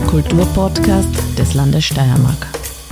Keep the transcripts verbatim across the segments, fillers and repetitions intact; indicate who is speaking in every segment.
Speaker 1: Kulturpodcast des Landes Steiermark.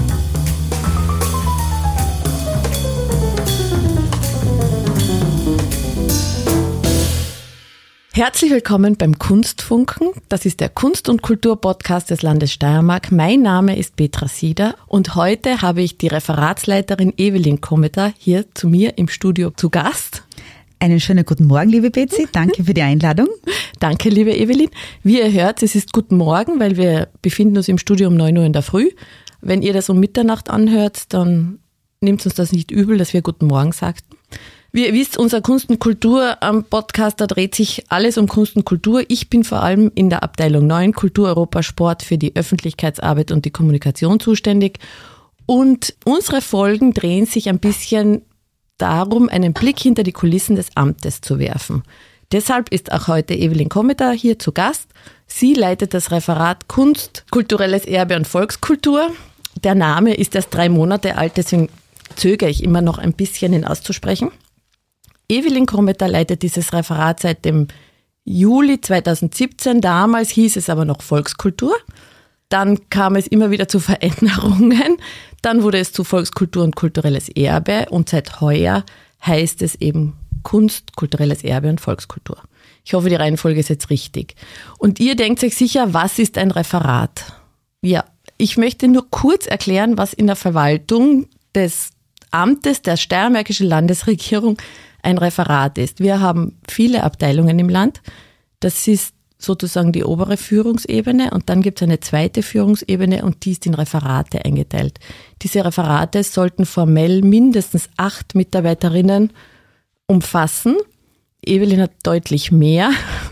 Speaker 1: Herzlich willkommen beim Kunstfunken. Das ist der Kunst- und Kulturpodcast des Landes Steiermark. Mein Name ist Petra Sieder und heute habe ich die Referatsleiterin Evelyn Kometer hier zu mir im Studio zu Gast.
Speaker 2: Einen schönen guten Morgen, liebe Betsy. Danke für die Einladung.
Speaker 1: Danke, liebe Evelyn. Wie ihr hört, es ist guten Morgen, weil wir befinden uns im Studio um neun Uhr in der Früh. Wenn ihr das um Mitternacht anhört, dann nehmt uns das nicht übel, dass wir guten Morgen sagten. Wie ihr wisst, unser Kunst und Kultur am Podcast, da dreht sich alles um Kunst und Kultur. Ich bin vor allem in der Abteilung neun Kultur Europa Sport für die Öffentlichkeitsarbeit und die Kommunikation zuständig. Und unsere Folgen drehen sich ein bisschen darum, einen Blick hinter die Kulissen des Amtes zu werfen. Deshalb ist auch heute Evelyn Kometer hier zu Gast. Sie leitet das Referat Kunst, kulturelles Erbe und Volkskultur. Der Name ist erst drei Monate alt, deswegen zögere ich immer noch ein bisschen, ihn auszusprechen. Evelyn Kometer leitet dieses Referat seit dem Juli zweitausendsiebzehn. Damals hieß es aber noch Volkskultur. Dann kam es immer wieder zu Veränderungen. Dann wurde es zu Volkskultur und kulturelles Erbe und seit heuer heißt es eben Kunst, kulturelles Erbe und Volkskultur. Ich hoffe, die Reihenfolge ist jetzt richtig. Und ihr denkt euch sicher, was ist ein Referat? Ja, ich möchte nur kurz erklären, was in der Verwaltung des Amtes der Steiermärkischen Landesregierung ein Referat ist. Wir haben viele Abteilungen im Land. Das ist sozusagen die obere Führungsebene und dann gibt es eine zweite Führungsebene und die ist in Referate eingeteilt. Diese Referate sollten formell mindestens acht Mitarbeiterinnen umfassen. Evelyn hat deutlich mehr.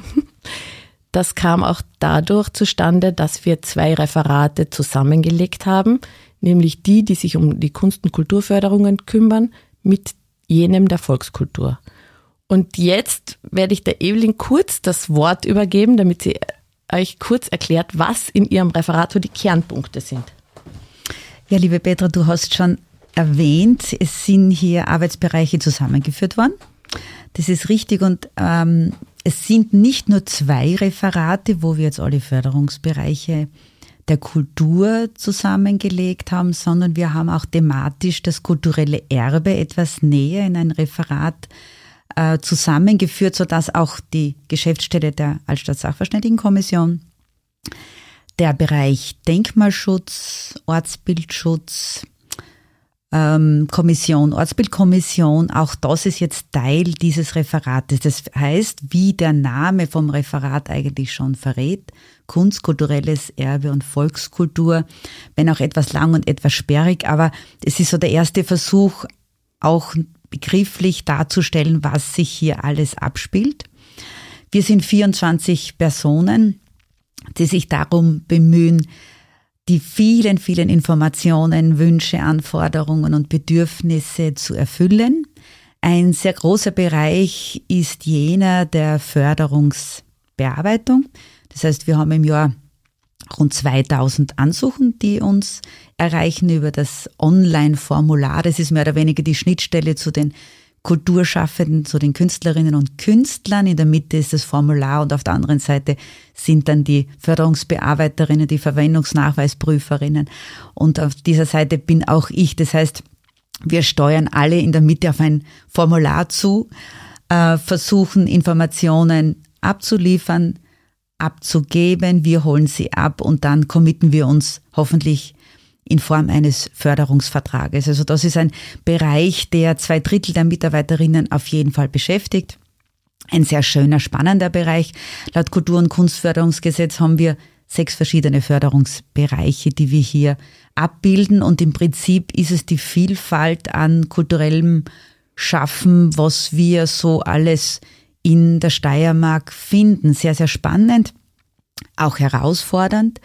Speaker 1: Das kam auch dadurch zustande, dass wir zwei Referate zusammengelegt haben, nämlich die, die sich um die Kunst- und Kulturförderungen kümmern, mit jenem der Volkskultur. Und jetzt werde ich der Evelyn kurz das Wort übergeben, damit sie euch kurz erklärt, was in ihrem Referat so die Kernpunkte sind.
Speaker 2: Ja, liebe Petra, du hast schon erwähnt, es sind hier Arbeitsbereiche zusammengeführt worden. Das ist richtig und ähm, es sind nicht nur zwei Referate, wo wir jetzt alle Förderungsbereiche der Kultur zusammengelegt haben, sondern wir haben auch thematisch das kulturelle Erbe etwas näher in ein Referat äh, zusammengeführt, sodass auch die Geschäftsstelle der Altstadt-Sachverständigenkommission, der Bereich Denkmalschutz, Ortsbildschutz, ähm, Kommission, Ortsbildkommission, auch das ist jetzt Teil dieses Referates. Das heißt, wie der Name vom Referat eigentlich schon verrät, Kunst, kulturelles Erbe und Volkskultur, wenn auch etwas lang und etwas sperrig, aber es ist so der erste Versuch, auch begrifflich darzustellen, was sich hier alles abspielt. Wir sind vierundzwanzig Personen, die sich darum bemühen, die vielen, vielen Informationen, Wünsche, Anforderungen und Bedürfnisse zu erfüllen. Ein sehr großer Bereich ist jener der Förderungsbearbeitung. Das heißt, wir haben im Jahr rund zweitausend Ansuchen, die uns erreichen über das Online-Formular. Das ist mehr oder weniger die Schnittstelle zu den Kulturschaffenden, zu den Künstlerinnen und Künstlern. In der Mitte ist das Formular und auf der anderen Seite sind dann die Förderungsbearbeiterinnen, die Verwendungsnachweisprüferinnen. Und auf dieser Seite bin auch ich. Das heißt, wir steuern alle in der Mitte auf ein Formular zu, äh, versuchen Informationen abzuliefern, abzugeben, wir holen sie ab und dann committen wir uns hoffentlich in Form eines Förderungsvertrages. Also das ist ein Bereich, der zwei Drittel der Mitarbeiterinnen auf jeden Fall beschäftigt. Ein sehr schöner, spannender Bereich. Laut Kultur- und Kunstförderungsgesetz haben wir sechs verschiedene Förderungsbereiche, die wir hier abbilden und im Prinzip ist es die Vielfalt an kulturellem Schaffen, was wir so alles in der Steiermark finden. Sehr, sehr spannend, auch herausfordernd.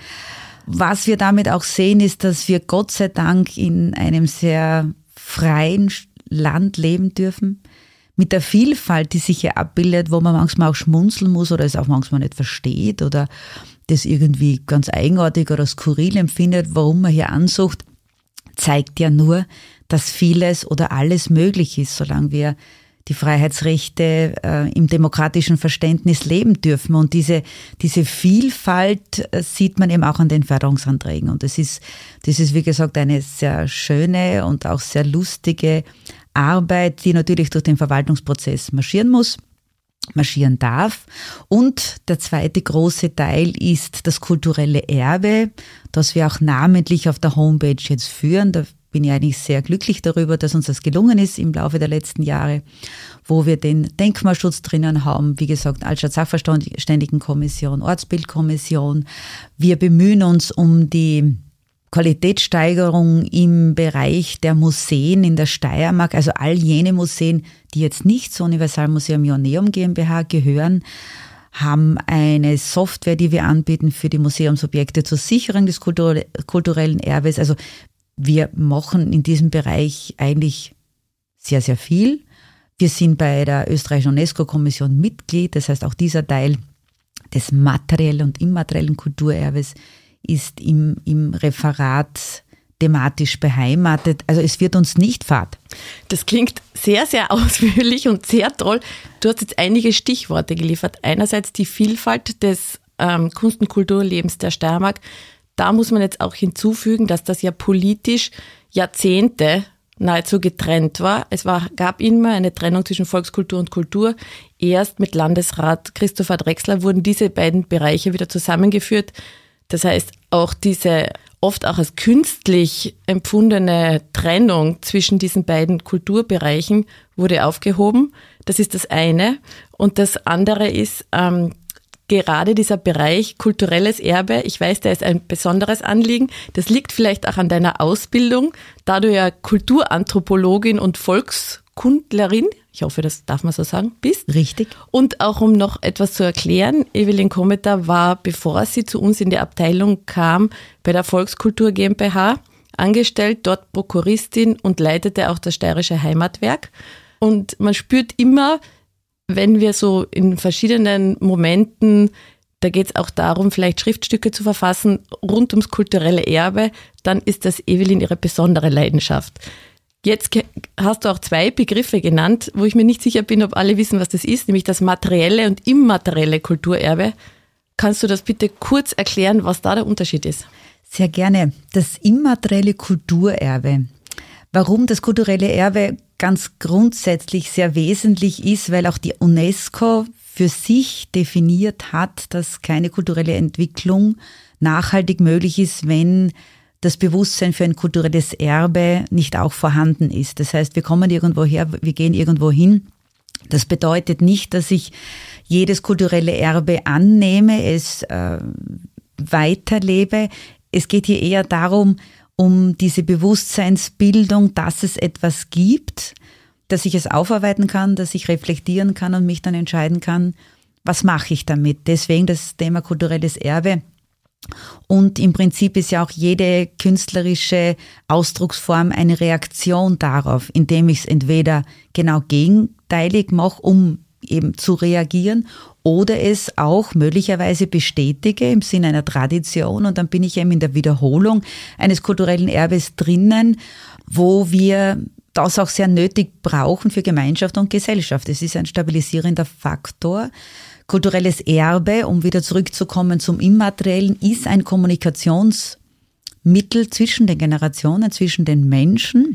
Speaker 2: Was wir damit auch sehen, ist, dass wir Gott sei Dank in einem sehr freien Land leben dürfen. Mit der Vielfalt, die sich hier abbildet, wo man manchmal auch schmunzeln muss oder es auch manchmal nicht versteht oder das irgendwie ganz eigenartig oder skurril empfindet, warum man hier ansucht, zeigt ja nur, dass vieles oder alles möglich ist, solange wir die Freiheitsrechte äh, im demokratischen Verständnis leben dürfen. Und diese, diese Vielfalt äh, sieht man eben auch an den Förderungsanträgen. Und das ist, das ist, wie gesagt, eine sehr schöne und auch sehr lustige Arbeit, die natürlich durch den Verwaltungsprozess marschieren muss, marschieren darf. Und der zweite große Teil ist das kulturelle Erbe, das wir auch namentlich auf der Homepage jetzt führen. Da bin ich eigentlich sehr glücklich darüber, dass uns das gelungen ist im Laufe der letzten Jahre, wo wir den Denkmalschutz drinnen haben, wie gesagt, Altstadt-Sachverständigenkommission, Ortsbildkommission. Wir bemühen uns um die Qualitätssteigerung im Bereich der Museen in der Steiermark, also all jene Museen, die jetzt nicht zur Universalmuseum Joanneum GmbH gehören, haben eine Software, die wir anbieten für die Museumsobjekte zur Sicherung des kulturellen Erbes. Also wir machen in diesem Bereich eigentlich sehr, sehr viel. Wir sind bei der österreichischen UNESCO-Kommission Mitglied, das heißt auch dieser Teil des materiellen und immateriellen Kulturerbes ist im, im Referat thematisch beheimatet. Also es wird uns nicht fad.
Speaker 1: Das klingt sehr, sehr ausführlich und sehr toll. Du hast jetzt einige Stichworte geliefert. Einerseits die Vielfalt des ähm, Kunst- und Kulturlebens der Steiermark. Da muss man jetzt auch hinzufügen, dass das ja politisch Jahrzehnte nahezu getrennt war. Es war, gab immer eine Trennung zwischen Volkskultur und Kultur. Erst mit Landesrat Christopher Drechsler wurden diese beiden Bereiche wieder zusammengeführt. Das heißt, auch diese oft auch als künstlich empfundene Trennung zwischen diesen beiden Kulturbereichen wurde aufgehoben. Das ist das eine. Und das andere ist ähm, gerade dieser Bereich kulturelles Erbe. Ich weiß, der ist ein besonderes Anliegen. Das liegt vielleicht auch an deiner Ausbildung, da du ja Kulturanthropologin und Volkskundlerin, ich hoffe, das darf man so sagen, bist.
Speaker 2: Richtig.
Speaker 1: Und auch um noch etwas zu erklären, Evelyn Kometer war, bevor sie zu uns in die Abteilung kam, bei der Volkskultur GmbH angestellt, dort Prokuristin und leitete auch das Steirische Heimatwerk. Und man spürt immer, wenn wir so in verschiedenen Momenten, da geht es auch darum, vielleicht Schriftstücke zu verfassen rund ums kulturelle Erbe, dann ist das Evelyn ihre besondere Leidenschaft. Jetzt hast du auch zwei Begriffe genannt, wo ich mir nicht sicher bin, ob alle wissen, was das ist, nämlich das materielle und immaterielle Kulturerbe. Kannst du das bitte kurz erklären, was da der Unterschied ist?
Speaker 2: Sehr gerne. Das immaterielle Kulturerbe. Warum das kulturelle Erbe ganz grundsätzlich sehr wesentlich ist, weil auch die UNESCO für sich definiert hat, dass keine kulturelle Entwicklung nachhaltig möglich ist, wenn das Bewusstsein für ein kulturelles Erbe nicht auch vorhanden ist. Das heißt, wir kommen irgendwo her, wir gehen irgendwo hin. Das bedeutet nicht, dass ich jedes kulturelle Erbe annehme, es äh, weiterlebe. Es geht hier eher darum, um diese Bewusstseinsbildung, dass es etwas gibt, dass ich es aufarbeiten kann, dass ich reflektieren kann und mich dann entscheiden kann, was mache ich damit. Deswegen das Thema kulturelles Erbe. Und im Prinzip ist ja auch jede künstlerische Ausdrucksform eine Reaktion darauf, indem ich es entweder genau gegenteilig mache, um eben zu reagieren, oder es auch möglicherweise bestätige im Sinne einer Tradition, und dann bin ich eben in der Wiederholung eines kulturellen Erbes drinnen, wo wir das auch sehr nötig brauchen für Gemeinschaft und Gesellschaft. Es ist ein stabilisierender Faktor. Kulturelles Erbe, um wieder zurückzukommen zum Immateriellen, ist ein Kommunikationsmittel zwischen den Generationen, zwischen den Menschen.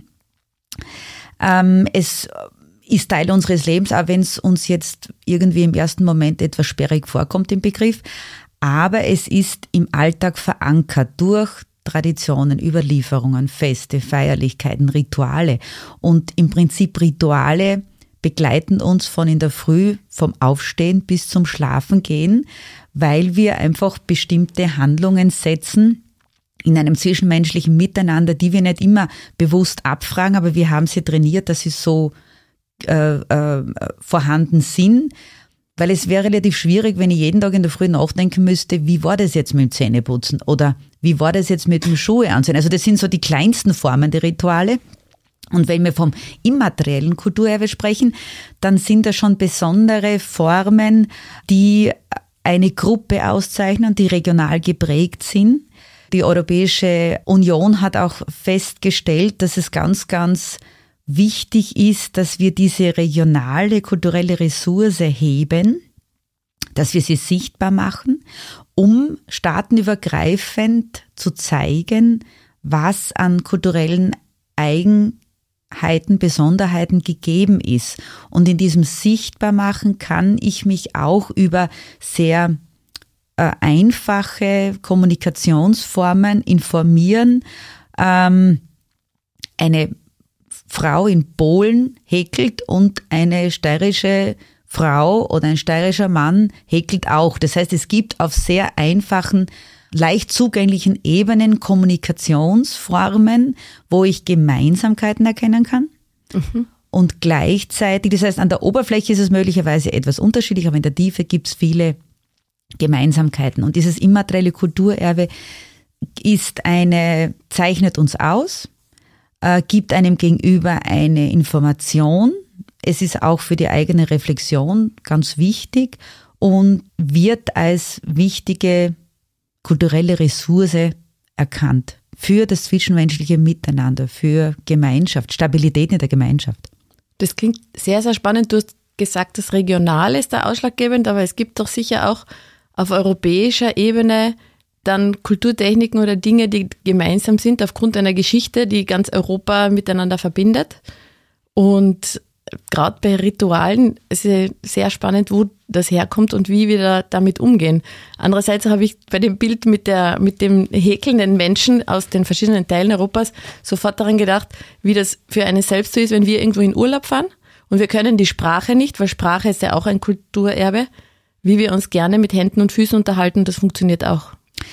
Speaker 2: Ähm, es ist Teil unseres Lebens, auch wenn es uns jetzt irgendwie im ersten Moment etwas sperrig vorkommt, im Begriff. Aber es ist im Alltag verankert durch Traditionen, Überlieferungen, Feste, Feierlichkeiten, Rituale. Und im Prinzip Rituale begleiten uns von in der Früh, vom Aufstehen bis zum Schlafengehen, weil wir einfach bestimmte Handlungen setzen in einem zwischenmenschlichen Miteinander, die wir nicht immer bewusst abfragen, aber wir haben sie trainiert, dass sie so äh, äh, vorhanden sind. Weil es wäre relativ schwierig, wenn ich jeden Tag in der Früh nachdenken müsste, wie war das jetzt mit dem Zähneputzen oder wie war das jetzt mit dem Schuhe anziehen. Also das sind so die kleinsten Formen der Rituale. Und wenn wir vom immateriellen Kulturerbe sprechen, dann sind das schon besondere Formen, die eine Gruppe auszeichnen, die regional geprägt sind. Die Europäische Union hat auch festgestellt, dass es ganz, ganz wichtig ist, dass wir diese regionale kulturelle Ressource heben, dass wir sie sichtbar machen, um staatenübergreifend zu zeigen, was an kulturellen Eigenheiten, Besonderheiten gegeben ist. Und in diesem Sichtbarmachen kann ich mich auch über sehr äh, einfache Kommunikationsformen informieren. Ähm, eine Frau in Polen häkelt und eine steirische Frau oder ein steirischer Mann häkelt auch. Das heißt, es gibt auf sehr einfachen, leicht zugänglichen Ebenen Kommunikationsformen, wo ich Gemeinsamkeiten erkennen kann. Mhm. Und gleichzeitig, das heißt, an der Oberfläche ist es möglicherweise etwas unterschiedlich, aber in der Tiefe gibt es viele Gemeinsamkeiten. Und dieses immaterielle Kulturerbe ist eine, zeichnet uns aus, äh, gibt einem gegenüber eine Information. Es ist auch für die eigene Reflexion ganz wichtig und wird als wichtige kulturelle Ressource erkannt für das zwischenmenschliche Miteinander, für Gemeinschaft, Stabilität in der Gemeinschaft.
Speaker 1: Das klingt sehr, sehr spannend. Du hast gesagt, das Regionale ist da ausschlaggebend, aber es gibt doch sicher auch auf europäischer Ebene dann Kulturtechniken oder Dinge, die gemeinsam sind aufgrund einer Geschichte, die ganz Europa miteinander verbindet. Und gerade bei Ritualen ist es sehr spannend, wo das herkommt und wie wir da damit umgehen. Andererseits habe ich bei dem Bild mit der, mit dem häkelnden Menschen aus den verschiedenen Teilen Europas sofort daran gedacht, wie das für einen selbst so ist, wenn wir irgendwo in Urlaub fahren und wir können die Sprache nicht, weil Sprache ist ja auch ein Kulturerbe, wie wir uns gerne mit Händen und Füßen unterhalten, das funktioniert auch.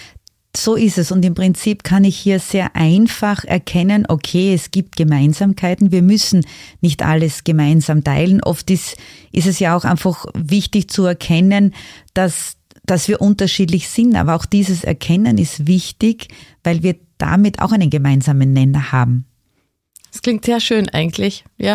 Speaker 2: So ist es und im Prinzip kann ich hier sehr einfach erkennen, okay, es gibt Gemeinsamkeiten, wir müssen nicht alles gemeinsam teilen. Oft ist, ist es ja auch einfach wichtig zu erkennen, dass, dass wir unterschiedlich sind, aber auch dieses Erkennen ist wichtig, weil wir damit auch einen gemeinsamen Nenner haben.
Speaker 1: Das klingt sehr schön eigentlich, ja.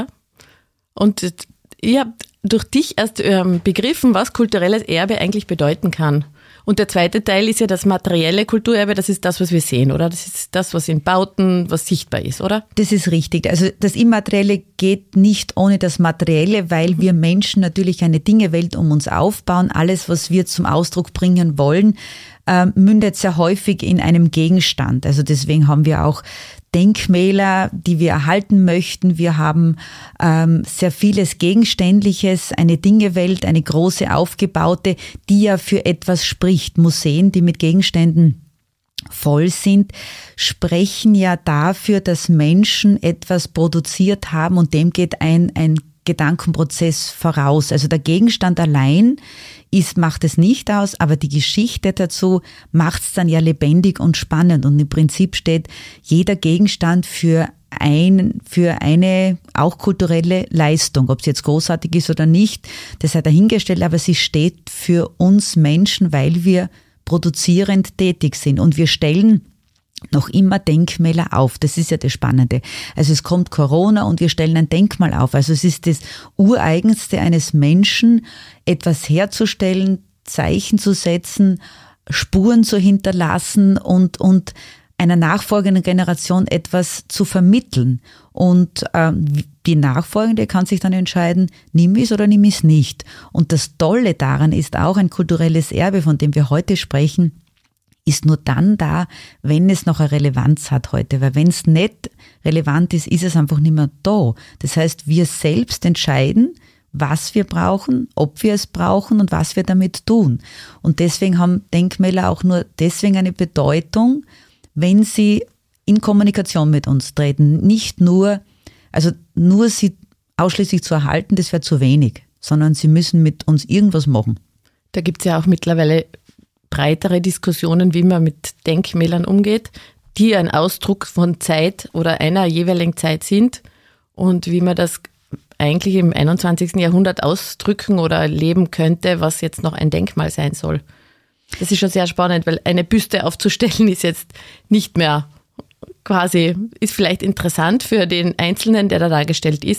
Speaker 1: Und ihr habt durch dich erst ähm, begriffen, was kulturelles Erbe eigentlich bedeuten kann. Und der zweite Teil ist ja das materielle Kulturerbe, das ist das, was wir sehen, oder? Das ist das, was in Bauten, was sichtbar ist, oder?
Speaker 2: Das ist richtig. Also das Immaterielle geht nicht ohne das Materielle, weil wir Menschen natürlich eine Dingewelt um uns aufbauen. Alles, was wir zum Ausdruck bringen wollen, äh, mündet sehr häufig in einem Gegenstand. Also deswegen haben wir auch Denkmäler, die wir erhalten möchten. Wir haben ähm, sehr vieles Gegenständliches, eine Dingewelt, eine große aufgebaute, die ja für etwas spricht. Museen, die mit Gegenständen voll sind, sprechen ja dafür, dass Menschen etwas produziert haben und dem geht ein, ein Gedankenprozess voraus. Also der Gegenstand allein ist, macht es nicht aus, aber die Geschichte dazu macht es dann ja lebendig und spannend. Und im Prinzip steht jeder Gegenstand für ein, für eine auch kulturelle Leistung. Ob es jetzt großartig ist oder nicht, das sei dahingestellt, aber sie steht für uns Menschen, weil wir produzierend tätig sind. Und wir stellen noch immer Denkmäler auf. Das ist ja das Spannende. Also es kommt Corona und wir stellen ein Denkmal auf. Also es ist das Ureigenste eines Menschen, etwas herzustellen, Zeichen zu setzen, Spuren zu hinterlassen und, und einer nachfolgenden Generation etwas zu vermitteln. Und ähm, die Nachfolgende kann sich dann entscheiden, nimm es oder nimm es nicht. Und das Tolle daran ist auch ein kulturelles Erbe, von dem wir heute sprechen, ist nur dann da, wenn es noch eine Relevanz hat heute. Weil wenn es nicht relevant ist, ist es einfach nicht mehr da. Das heißt, wir selbst entscheiden, was wir brauchen, ob wir es brauchen und was wir damit tun. Und deswegen haben Denkmäler auch nur deswegen eine Bedeutung, wenn sie in Kommunikation mit uns treten. Nicht nur, also nur sie ausschließlich zu erhalten, das wäre zu wenig, sondern sie müssen mit uns irgendwas machen.
Speaker 1: Da gibt es ja auch mittlerweile breitere Diskussionen, wie man mit Denkmälern umgeht, die ein Ausdruck von Zeit oder einer jeweiligen Zeit sind und wie man das eigentlich im einundzwanzigsten Jahrhundert ausdrücken oder leben könnte, was jetzt noch ein Denkmal sein soll. Das ist schon sehr spannend, weil eine Büste aufzustellen ist jetzt nicht mehr quasi, ist vielleicht interessant für den Einzelnen, der da dargestellt ist,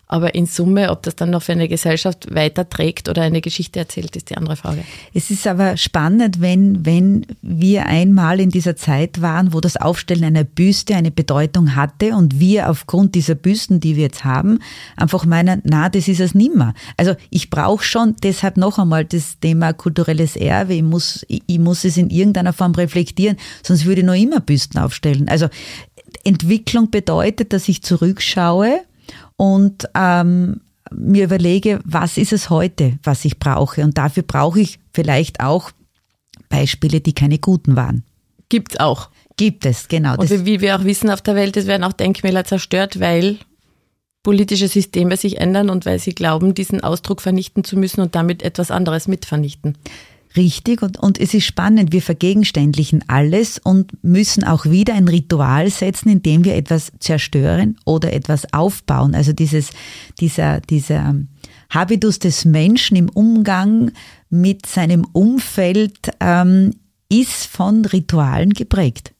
Speaker 1: Aber in Summe, ob das dann noch für eine Gesellschaft weiterträgt oder eine Geschichte erzählt, ist die andere Frage.
Speaker 2: Es ist aber spannend, wenn, wenn wir einmal in dieser Zeit waren, wo das Aufstellen einer Büste eine Bedeutung hatte und wir aufgrund dieser Büsten, die wir jetzt haben, einfach meinen, na, das ist es nimmer. Also ich brauche schon deshalb noch einmal das Thema kulturelles Erbe. Ich muss, ich muss es in irgendeiner Form reflektieren, sonst würde ich noch immer Büsten aufstellen. Also Entwicklung bedeutet, dass ich zurückschaue und ähm, mir überlege, was ist es heute, was ich brauche. Und dafür brauche ich vielleicht auch Beispiele, die keine guten waren.
Speaker 1: Gibt's auch.
Speaker 2: Gibt es, genau.
Speaker 1: Und das wie wir auch wissen auf der Welt, es werden auch Denkmäler zerstört, weil politische Systeme sich ändern und weil sie glauben, diesen Ausdruck vernichten zu müssen und damit etwas anderes mitvernichten.
Speaker 2: Richtig, und, und es ist spannend, wir vergegenständlichen alles und müssen auch wieder ein Ritual setzen, indem wir etwas zerstören oder etwas aufbauen. Also dieses, dieser, dieser Habitus des Menschen im Umgang mit seinem Umfeld ähm, ist von Ritualen geprägt.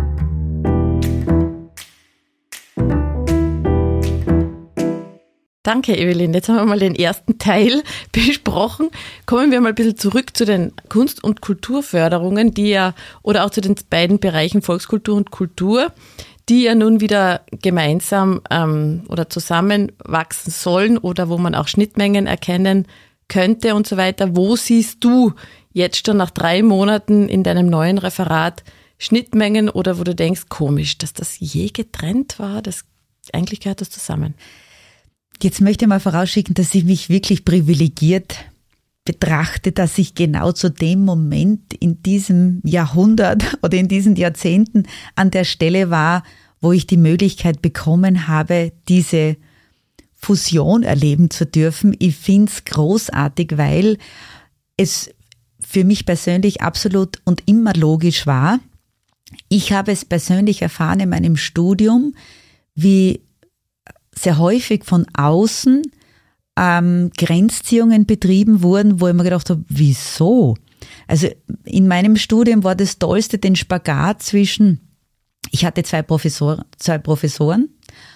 Speaker 1: Danke, Evelyn. Jetzt haben wir mal den ersten Teil besprochen. Kommen wir mal ein bisschen zurück zu den Kunst- und Kulturförderungen, die ja, oder auch zu den beiden Bereichen Volkskultur und Kultur, die ja nun wieder gemeinsam ähm, oder zusammenwachsen sollen oder wo man auch Schnittmengen erkennen könnte und so weiter. Wo siehst du jetzt schon nach drei Monaten in deinem neuen Referat Schnittmengen oder wo du denkst, komisch, dass das je getrennt war? Das, eigentlich gehört das zusammen.
Speaker 2: Jetzt möchte ich mal vorausschicken, dass ich mich wirklich privilegiert betrachte, dass ich genau zu dem Moment in diesem Jahrhundert oder in diesen Jahrzehnten an der Stelle war, wo ich die Möglichkeit bekommen habe, diese Fusion erleben zu dürfen. Ich finde es großartig, weil es für mich persönlich absolut und immer logisch war. Ich habe es persönlich erfahren in meinem Studium, wie sehr häufig von außen ähm, Grenzziehungen betrieben wurden, wo ich mir gedacht habe, wieso? Also in meinem Studium war das Tollste den Spagat zwischen, ich hatte zwei Professor, zwei Professoren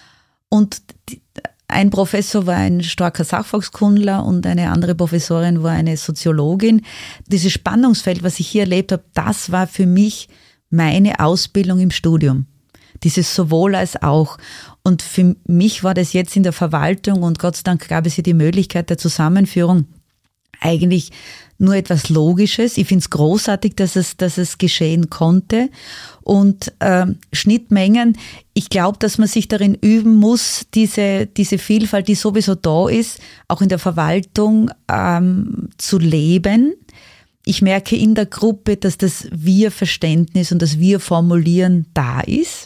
Speaker 2: und die, ein Professor war ein starker Sachvolkskundler und eine andere Professorin war eine Soziologin. Dieses Spannungsfeld, was ich hier erlebt habe, das war für mich meine Ausbildung im Studium. Dieses sowohl als auch. Und für mich war das jetzt in der Verwaltung und Gott sei Dank gab es hier die Möglichkeit der Zusammenführung eigentlich nur etwas Logisches. Ich finde es großartig, dass es, dass es geschehen konnte. Und äh, Schnittmengen, ich glaube, dass man sich darin üben muss, diese, diese Vielfalt, die sowieso da ist, auch in der Verwaltung ähm, zu leben. Ich merke in der Gruppe, dass das Wir-Verständnis und das Wir-Formulieren da ist.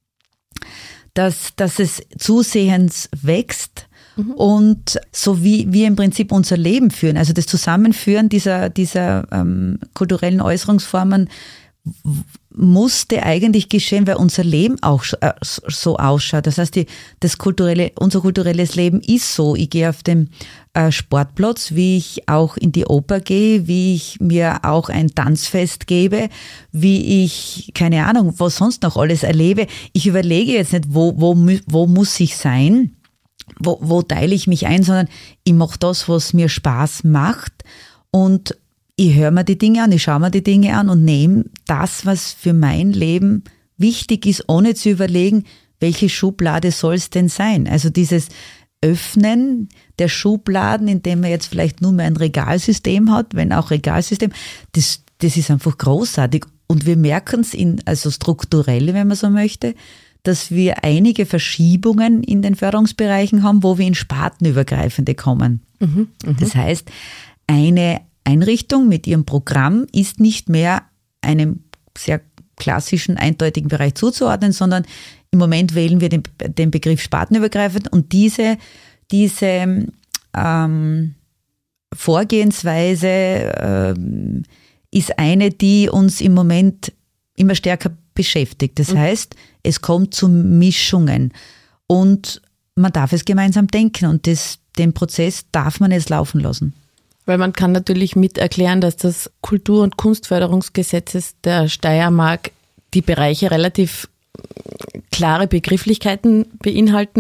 Speaker 2: Dass, dass es zusehends wächst mhm. und so wie wir im Prinzip unser Leben führen, also das Zusammenführen dieser, dieser ähm, kulturellen Äußerungsformen w- musste eigentlich geschehen, weil unser Leben auch äh, so ausschaut. Das heißt, die, das kulturelle, unser kulturelles Leben ist so. Ich gehe auf den äh, Sportplatz, wie ich auch in die Oper gehe, wie ich mir auch ein Tanzfest gebe, wie ich, keine Ahnung, was sonst noch alles erlebe. Ich überlege jetzt nicht, wo, wo, wo muss ich sein, wo, wo teile ich mich ein, sondern ich mache das, was mir Spaß macht und ich höre mir die Dinge an, ich schaue mir die Dinge an und nehme das, was für mein Leben wichtig ist, ohne zu überlegen, welche Schublade soll es denn sein. Also dieses Öffnen der Schubladen, indem man jetzt vielleicht nur mehr ein Regalsystem hat, wenn auch Regalsystem, das, das ist einfach großartig. Und wir merken es in, also strukturell, wenn man so möchte, dass wir einige Verschiebungen in den Förderungsbereichen haben, wo wir in spartenübergreifende kommen. Mhm, mh. Das heißt, eine Einrichtung mit ihrem Programm ist nicht mehr einem sehr klassischen, eindeutigen Bereich zuzuordnen, sondern im Moment wählen wir den, den Begriff spartenübergreifend und diese, diese ähm, Vorgehensweise ähm, ist eine, die uns im Moment immer stärker beschäftigt. Das mhm. heißt, es kommt zu Mischungen und man darf es gemeinsam denken und das, den Prozess darf man jetzt laufen lassen.
Speaker 1: Weil man kann natürlich mit erklären, dass das Kultur- und Kunstförderungsgesetzes der Steiermark die Bereiche relativ klare Begrifflichkeiten beinhalten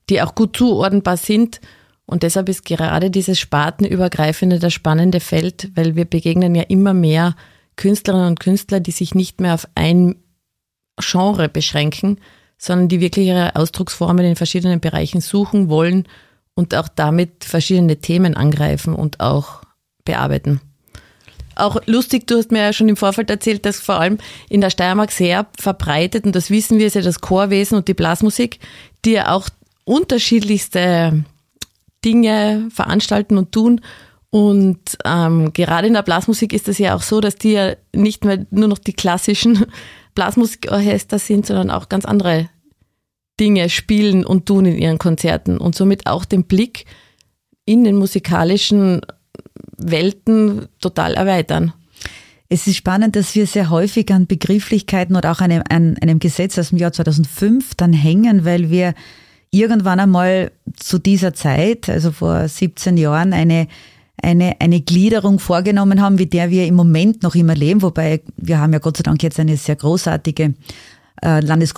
Speaker 1: die auch gut zuordnenbar sind. Und deshalb ist gerade dieses spartenübergreifende das spannende Feld, weil wir begegnen ja immer mehr Künstlerinnen und Künstler, die sich nicht mehr auf ein Genre beschränken, sondern die wirklich ihre Ausdrucksformen in verschiedenen Bereichen suchen wollen und auch damit verschiedene Themen angreifen und auch bearbeiten. Auch lustig, du hast mir ja schon im Vorfeld erzählt, dass vor allem in der Steiermark sehr verbreitet, und das wissen wir, ist ja das Chorwesen und die Blasmusik, die ja auch unterschiedlichste Dinge veranstalten und tun. Und ähm, gerade in der Blasmusik ist es ja auch so, dass die ja nicht mehr nur noch die klassischen Blasmusikorchester sind, sondern auch ganz andere Dinge spielen und tun in ihren Konzerten und somit auch den Blick in den musikalischen Welten total erweitern.
Speaker 2: Es ist spannend, dass wir sehr häufig an Begrifflichkeiten oder auch einem, an einem Gesetz aus dem Jahr zweitausendfünf dann hängen, weil wir irgendwann einmal zu dieser Zeit, also vor siebzehn Jahren, eine, eine, eine Gliederung vorgenommen haben, wie der wir im Moment noch immer leben. Wobei wir haben ja Gott sei Dank jetzt eine sehr großartige äh,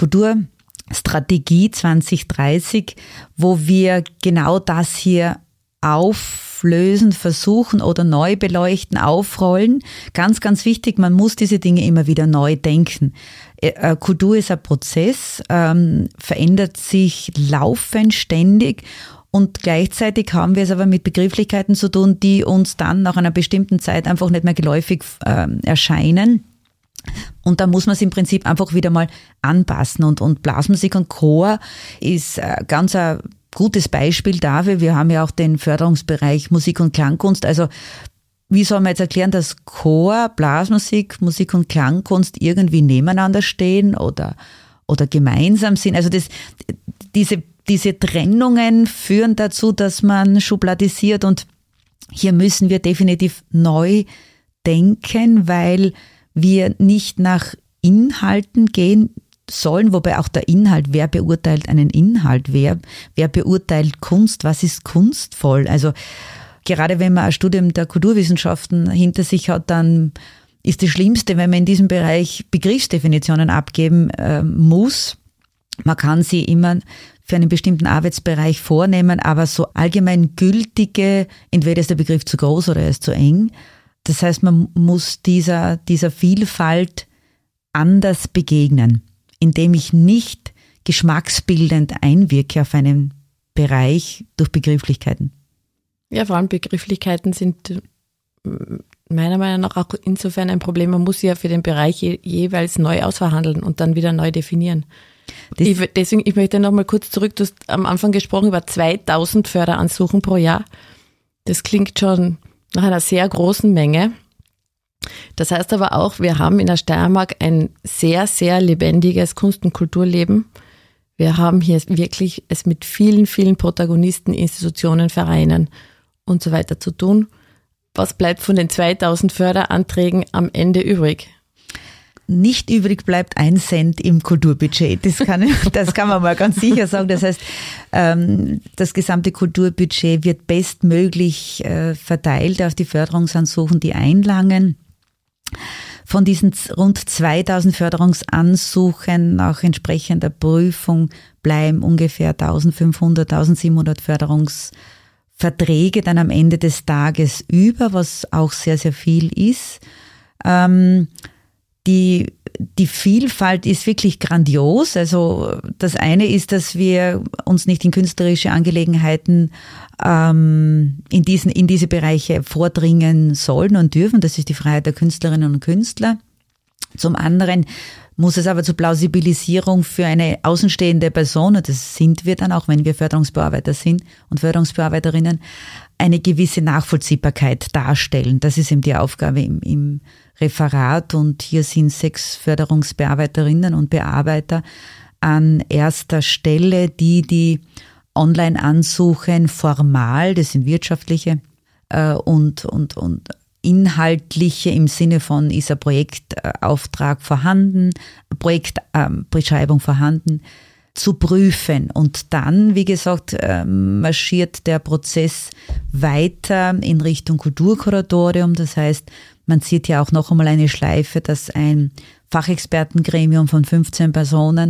Speaker 2: Landeskulturstrategie zwanzig dreißig, wo wir genau das hier auflösen, versuchen oder neu beleuchten, aufrollen. Ganz, ganz wichtig, man muss diese Dinge immer wieder neu denken. Kultur ist ein Prozess, ähm, verändert sich laufend, ständig, und gleichzeitig haben wir es aber mit Begrifflichkeiten zu tun, die uns dann nach einer bestimmten Zeit einfach nicht mehr geläufig äh, erscheinen. Und da muss man es im Prinzip einfach wieder mal anpassen. Und, und Blasmusik und Chor ist äh, ganz ein gutes Beispiel dafür. Wir haben ja auch den Förderungsbereich Musik und Klangkunst. Also wie soll man jetzt erklären, dass Chor, Blasmusik, Musik und Klangkunst irgendwie nebeneinander stehen oder, oder gemeinsam sind? Also das, diese, diese Trennungen führen dazu, dass man schubladisiert, und hier müssen wir definitiv neu denken, weil wir nicht nach Inhalten gehen sollen, wobei auch der Inhalt, wer beurteilt einen Inhalt, wer, wer beurteilt Kunst, was ist kunstvoll? Also gerade wenn man ein Studium der Kulturwissenschaften hinter sich hat, dann ist das Schlimmste, wenn man in diesem Bereich Begriffsdefinitionen abgeben äh, muss. Man kann sie immer für einen bestimmten Arbeitsbereich vornehmen, aber so allgemein gültige, entweder ist der Begriff zu groß oder er ist zu eng. Das heißt, man muss dieser, dieser Vielfalt anders begegnen, indem ich nicht geschmacksbildend einwirke auf einen Bereich durch Begrifflichkeiten.
Speaker 1: Ja, vor allem Begrifflichkeiten sind meiner Meinung nach auch insofern ein Problem. Man muss sie ja für den Bereich je, jeweils neu ausverhandeln und dann wieder neu definieren. Ich, deswegen, ich möchte noch mal kurz zurück, du hast am Anfang gesprochen über zweitausend Förderansuchen pro Jahr. Das klingt schon nach einer sehr großen Menge. Das heißt aber auch, wir haben in der Steiermark ein sehr, sehr lebendiges Kunst- und Kulturleben. Wir haben hier wirklich es mit vielen, vielen Protagonisten, Institutionen, Vereinen und so weiter zu tun. Was bleibt von den zweitausend Förderanträgen am Ende übrig?
Speaker 2: Nicht übrig bleibt ein Cent im Kulturbudget. Das kann, das kann man mal ganz sicher sagen. Das heißt, das gesamte Kulturbudget wird bestmöglich verteilt auf die Förderungsansuchen, die einlangen. Von diesen rund zweitausend Förderungsansuchen nach entsprechender Prüfung bleiben ungefähr eintausendfünfhundert, eintausendsiebenhundert Förderungsverträge dann am Ende des Tages über, was auch sehr, sehr viel ist. Ähm, die, die Vielfalt ist wirklich grandios. Also das eine ist, dass wir uns nicht in künstlerische Angelegenheiten ähm, in, diesen, in diese Bereiche vordringen sollen und dürfen. Das ist die Freiheit der Künstlerinnen und Künstler. Zum anderen muss es aber zur Plausibilisierung für eine außenstehende Person, und das sind wir dann auch, wenn wir Förderungsbearbeiter sind und Förderungsbearbeiterinnen, eine gewisse Nachvollziehbarkeit darstellen. Das ist eben die Aufgabe im, im Referat, und hier sind sechs Förderungsbearbeiterinnen und Bearbeiter an erster Stelle, die die Online-Ansuchen formal, das sind wirtschaftliche äh, und, und, und inhaltliche im Sinne von, ist ein Projektauftrag vorhanden, Projektbeschreibung äh, vorhanden, zu prüfen. Und dann, wie gesagt, marschiert der Prozess weiter in Richtung Kulturkuratorium. Das heißt, man sieht ja auch noch einmal eine Schleife, dass ein Fachexpertengremium von fünfzehn Personen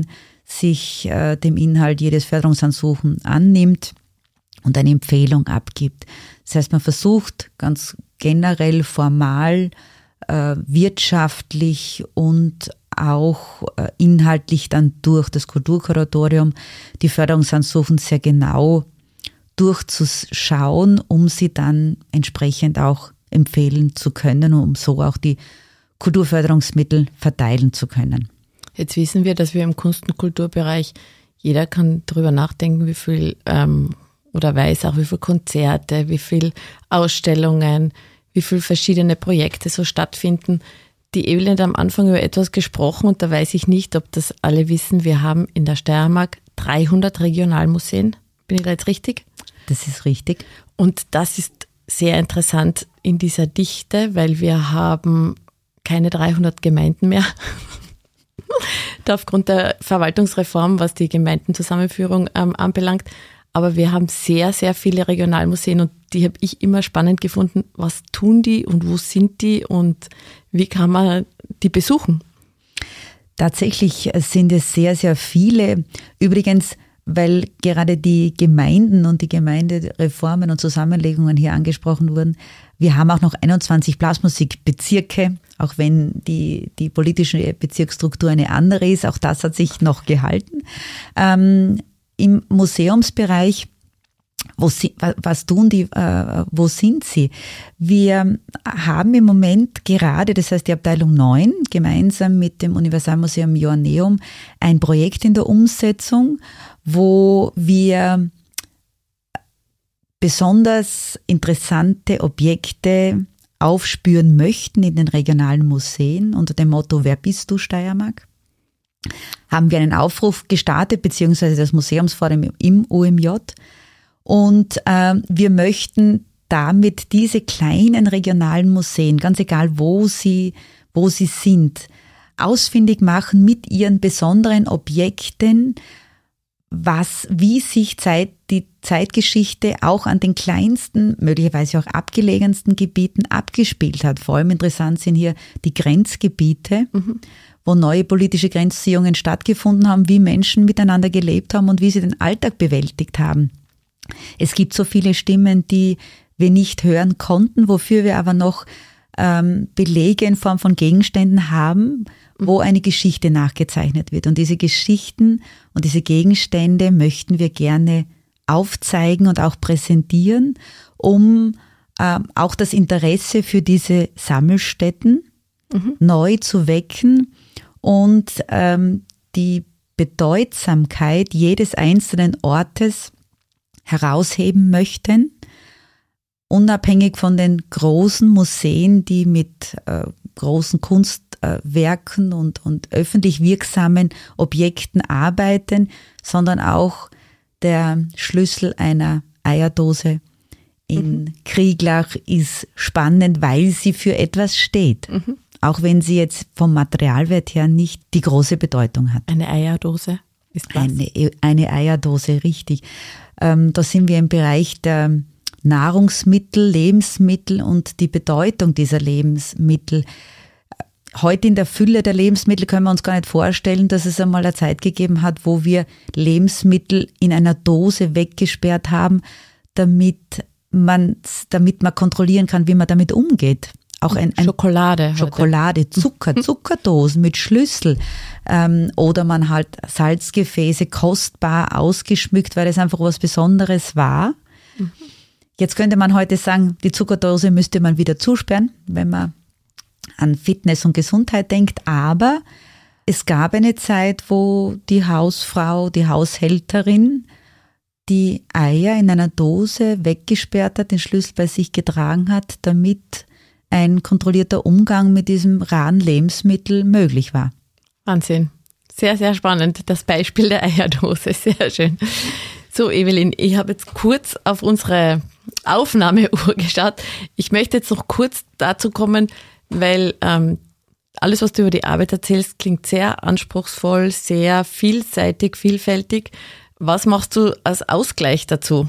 Speaker 2: sich äh, dem Inhalt jedes Förderungsansuchen annimmt und eine Empfehlung abgibt. Das heißt, man versucht ganz generell formal, äh, wirtschaftlich und auch äh, inhaltlich dann durch das Kulturkuratorium die Förderungsansuchen sehr genau durchzuschauen, um sie dann entsprechend auch empfehlen zu können, um so auch die Kulturförderungsmittel verteilen zu können.
Speaker 1: Jetzt wissen wir, dass wir im Kunst- und Kulturbereich, jeder kann darüber nachdenken, wie viel ähm, oder weiß auch, wie viele Konzerte, wie viele Ausstellungen, wie viele verschiedene Projekte so stattfinden. Die Evelyn hat am Anfang über etwas gesprochen und da weiß ich nicht, ob das alle wissen. Wir haben in der Steiermark dreihundert Regionalmuseen. Bin ich da jetzt richtig?
Speaker 2: Das ist richtig.
Speaker 1: Und das ist sehr interessant in dieser Dichte, weil wir haben keine dreihundert Gemeinden mehr. Da aufgrund der Verwaltungsreform, was die Gemeindenzusammenführung ähm, anbelangt. Aber wir haben sehr, sehr viele Regionalmuseen und die habe ich immer spannend gefunden. Was tun die und wo sind die und wie kann man die besuchen?
Speaker 2: Tatsächlich sind es sehr, sehr viele. Übrigens, weil gerade die Gemeinden und die Gemeindereformen und Zusammenlegungen hier angesprochen wurden. Wir haben auch noch einundzwanzig Blasmusikbezirke, auch wenn die, die politische Bezirksstruktur eine andere ist. Auch das hat sich noch gehalten. Ähm, Im Museumsbereich, wo sie, was tun die, äh, wo sind sie? Wir haben im Moment gerade, das heißt die Abteilung neun, gemeinsam mit dem Universalmuseum Joanneum ein Projekt in der Umsetzung, wo wir besonders interessante Objekte aufspüren möchten in den regionalen Museen unter dem Motto Wer bist du, Steiermark? Haben wir einen Aufruf gestartet, beziehungsweise das Museumsforum im U M J. Und äh, wir möchten damit diese kleinen regionalen Museen, ganz egal wo sie, wo sie sind, ausfindig machen mit ihren besonderen Objekten, was, wie sich Zeit, die Zeitgeschichte auch an den kleinsten, möglicherweise auch abgelegensten Gebieten abgespielt hat. Vor allem interessant sind hier die Grenzgebiete, mhm. wo neue politische Grenzziehungen stattgefunden haben, wie Menschen miteinander gelebt haben und wie sie den Alltag bewältigt haben. Es gibt so viele Stimmen, die wir nicht hören konnten, wofür wir aber noch ähm, Belege in Form von Gegenständen haben, wo eine Geschichte nachgezeichnet wird. Und diese Geschichten und diese Gegenstände möchten wir gerne aufzeigen und auch präsentieren, um ähm, auch das Interesse für diese Sammelstätten mhm. neu zu wecken und ähm, die Bedeutsamkeit jedes einzelnen Ortes herausheben möchten, unabhängig von den großen Museen, die mit äh, großen Kunstwerken äh, und, und öffentlich wirksamen Objekten arbeiten, sondern auch der Schlüssel einer Eierdose in mhm. Krieglach ist spannend, weil sie für etwas steht. Mhm. Auch wenn sie jetzt vom Materialwert her nicht die große Bedeutung hat.
Speaker 1: Eine Eierdose ist was?
Speaker 2: Eine, eine Eierdose, richtig. Ähm, da sind wir im Bereich der Nahrungsmittel, Lebensmittel und die Bedeutung dieser Lebensmittel. Heute in der Fülle der Lebensmittel können wir uns gar nicht vorstellen, dass es einmal eine Zeit gegeben hat, wo wir Lebensmittel in einer Dose weggesperrt haben, damit man, damit man kontrollieren kann, wie man damit umgeht. Auch ein, ein
Speaker 1: Schokolade.
Speaker 2: Schokolade, Zucker, Zuckerdosen mit Schlüssel. Ähm, oder man halt Salzgefäße kostbar ausgeschmückt, weil es einfach was Besonderes war. Mhm. Jetzt könnte man heute sagen, die Zuckerdose müsste man wieder zusperren, wenn man an Fitness und Gesundheit denkt. Aber es gab eine Zeit, wo die Hausfrau, die Haushälterin die Eier in einer Dose weggesperrt hat, den Schlüssel bei sich getragen hat, damit ein kontrollierter Umgang mit diesem raren Lebensmittel möglich war.
Speaker 1: Wahnsinn. Sehr, sehr spannend. Das Beispiel der Eierdose. Sehr schön. So, Evelyn, ich habe jetzt kurz auf unsere Aufnahmeuhr geschaut. Ich möchte jetzt noch kurz dazu kommen, weil ähm, alles, was du über die Arbeit erzählst, klingt sehr anspruchsvoll, sehr vielseitig, vielfältig. Was machst du als Ausgleich dazu?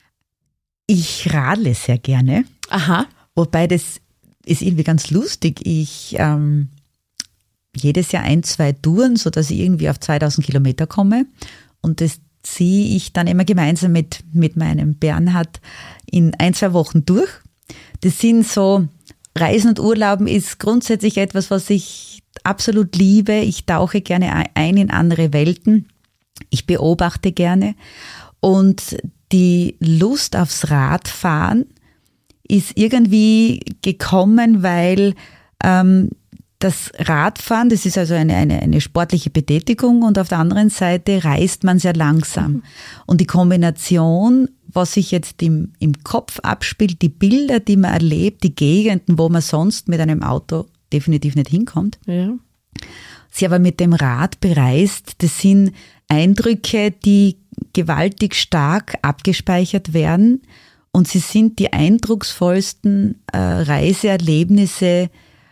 Speaker 2: Ich radle sehr gerne.
Speaker 1: Aha.
Speaker 2: Wobei das ist irgendwie ganz lustig. Ich ähm, jedes Jahr ein, zwei Touren, sodass ich irgendwie auf zweitausend Kilometer komme. Und das ziehe ich dann immer gemeinsam mit, mit meinem Bernhard in ein, zwei Wochen durch. Das sind so, Reisen und Urlauben ist grundsätzlich etwas, was ich absolut liebe. Ich tauche gerne ein in andere Welten. Ich beobachte gerne. Und die Lust aufs Radfahren ist irgendwie gekommen, weil ähm, das Radfahren, das ist also eine, eine, eine sportliche Betätigung und auf der anderen Seite reist man sehr langsam. Mhm. Und die Kombination, was sich jetzt im, im Kopf abspielt, die Bilder, die man erlebt, die Gegenden, wo man sonst mit einem Auto definitiv nicht hinkommt, ja. Sie aber mit dem Rad bereist, das sind Eindrücke, die gewaltig stark abgespeichert werden und sie sind die eindrucksvollsten äh, Reiseerlebnisse,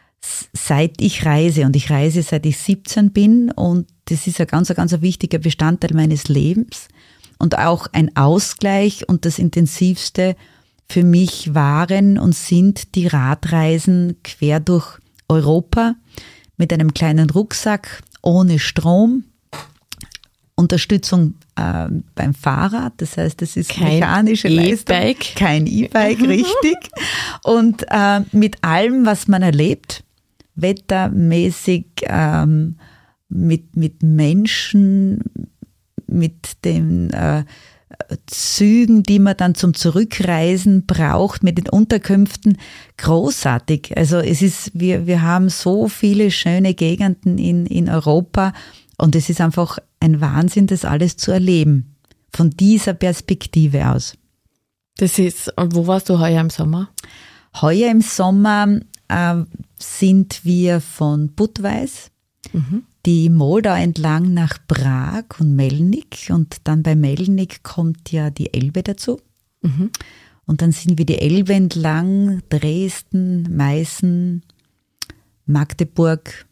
Speaker 2: seit ich reise. Und ich reise, seit ich siebzehn bin und das ist ein ganz, ganz wichtiger Bestandteil meines Lebens und auch ein Ausgleich und das Intensivste für mich waren und sind die Radreisen quer durch Europa mit einem kleinen Rucksack, ohne Strom, Unterstützung äh, beim Fahrrad, das heißt, das ist kein mechanische Leistung.
Speaker 1: E-Bike.
Speaker 2: Kein E-Bike, richtig. Und äh, mit allem, was man erlebt, wettermäßig, ähm, mit, mit Menschen, mit den äh, Zügen, die man dann zum Zurückreisen braucht, mit den Unterkünften, großartig. Also es ist, wir, wir haben so viele schöne Gegenden in, in Europa und es ist einfach ein Wahnsinn, das alles zu erleben, von dieser Perspektive aus.
Speaker 1: Das ist, und wo warst du heuer im Sommer?
Speaker 2: Heuer im Sommer äh, sind wir von Budweis, mhm. die Moldau entlang nach Prag und Melnik und dann bei Melnik kommt ja die Elbe dazu. Mhm. Und dann sind wir die Elbe entlang, Dresden, Meißen, Magdeburg,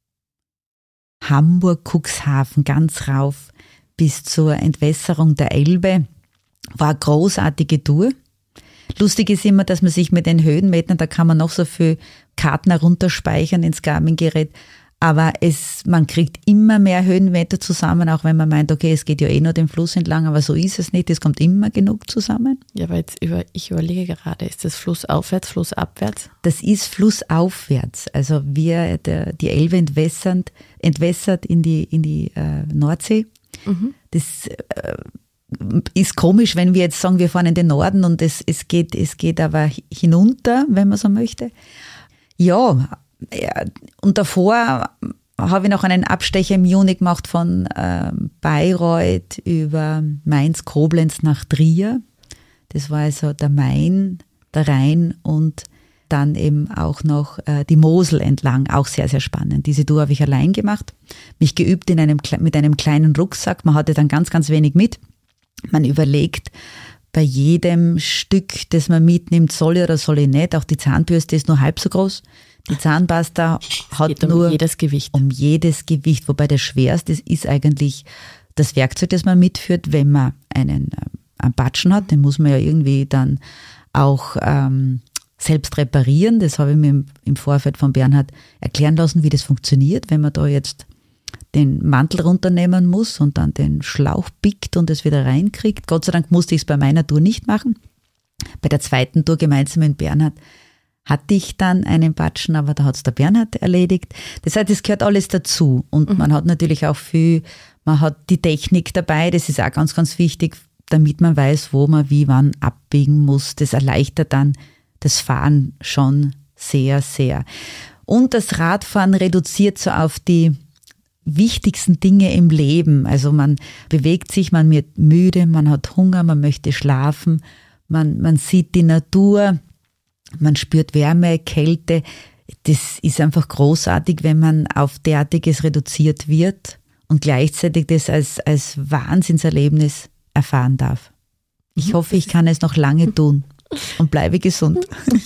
Speaker 2: Hamburg, Cuxhaven, ganz rauf bis zur Entwässerung der Elbe. War eine großartige Tour. Lustig ist immer, dass man sich mit den Höhenmetern, da kann man noch so viel Karten herunterspeichern ins Garmin-Gerät, aber es, man kriegt immer mehr Höhenmeter zusammen, auch wenn man meint, okay, es geht ja eh nur den Fluss entlang, aber so ist es nicht, es kommt immer genug zusammen.
Speaker 1: Ja, aber jetzt über, ich überlege gerade, ist das flussaufwärts, flussabwärts?
Speaker 2: Das ist flussaufwärts, also wir, der, die Elbe entwässert, entwässert in die, in die äh, Nordsee. Mhm. Das äh, ist komisch, wenn wir jetzt sagen, wir fahren in den Norden und es, es, geht, es geht aber hinunter, wenn man so möchte. Ja, ja, und davor habe ich noch einen Abstecher im Juni gemacht von äh, Bayreuth über Mainz, Koblenz nach Trier. Das war also der Main, der Rhein und dann eben auch noch äh, die Mosel entlang, auch sehr, sehr spannend. Diese Tour habe ich allein gemacht, mich geübt in einem, mit einem kleinen Rucksack. Man hatte dann ganz, ganz wenig mit. Man überlegt bei jedem Stück, das man mitnimmt, soll ich oder soll ich nicht. Auch die Zahnbürste ist nur halb so groß. Die Zahnpasta hat
Speaker 1: um
Speaker 2: nur
Speaker 1: jedes Gewicht.
Speaker 2: um jedes Gewicht, wobei das Schwerste ist eigentlich das Werkzeug, das man mitführt, wenn man einen, einen Batschen hat. Den muss man ja irgendwie dann auch ähm, selbst reparieren. Das habe ich mir im, im Vorfeld von Bernhard erklären lassen, wie das funktioniert, wenn man da jetzt den Mantel runternehmen muss und dann den Schlauch pickt und es wieder reinkriegt. Gott sei Dank musste ich es bei meiner Tour nicht machen. Bei der zweiten Tour gemeinsam mit Bernhard hatte ich dann einen Batschen, aber da hat es der Bernhard erledigt. Das heißt, es gehört alles dazu. Und mhm. man hat natürlich auch viel, man hat die Technik dabei, das ist auch ganz, ganz wichtig, damit man weiß, wo man wie wann abbiegen muss. Das erleichtert dann das Fahren schon sehr, sehr. Und das Radfahren reduziert so auf die wichtigsten Dinge im Leben. Also man bewegt sich, man wird müde, man hat Hunger, man möchte schlafen, man, man sieht die Natur, man spürt Wärme, Kälte. Das ist einfach großartig, wenn man auf derartiges reduziert wird und gleichzeitig das als, als Wahnsinnserlebnis erfahren darf. Ich hoffe, ich kann es noch lange tun und bleibe gesund.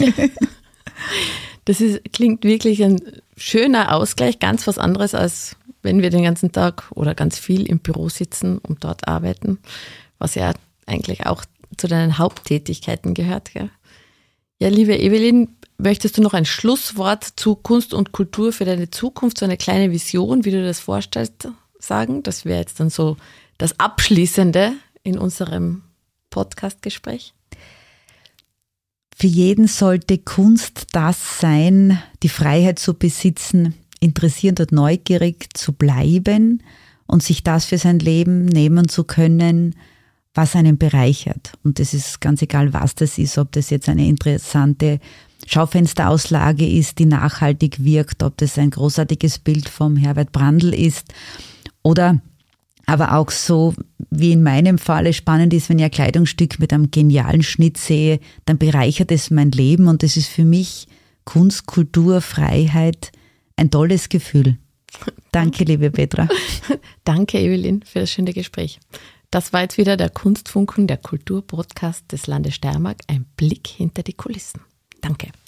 Speaker 1: Das ist, klingt wirklich ein schöner Ausgleich, ganz was anderes, als wenn wir den ganzen Tag oder ganz viel im Büro sitzen und dort arbeiten, was ja eigentlich auch zu deinen Haupttätigkeiten gehört. Gell? Ja, liebe Evelyn, möchtest du noch ein Schlusswort zu Kunst und Kultur für deine Zukunft, so eine kleine Vision, wie du das vorstellst, sagen? Das wäre jetzt dann so das Abschließende in unserem Podcast-Gespräch.
Speaker 2: Für jeden sollte Kunst das sein, die Freiheit zu besitzen, interessiert und neugierig zu bleiben und sich das für sein Leben nehmen zu können, was einen bereichert. Und das ist ganz egal, was das ist, ob das jetzt eine interessante Schaufensterauslage ist, die nachhaltig wirkt, ob das ein großartiges Bild vom Herbert Brandl ist oder aber auch so, wie in meinem Falle spannend ist, wenn ich ein Kleidungsstück mit einem genialen Schnitt sehe, dann bereichert es mein Leben und das ist für mich Kunst, Kultur, Freiheit ein tolles Gefühl. Danke, liebe Petra.
Speaker 1: Danke, Evelyn, für das schöne Gespräch. Das war jetzt wieder der Kunstfunken, der Kulturpodcast des Landes Steiermark, ein Blick hinter die Kulissen. Danke.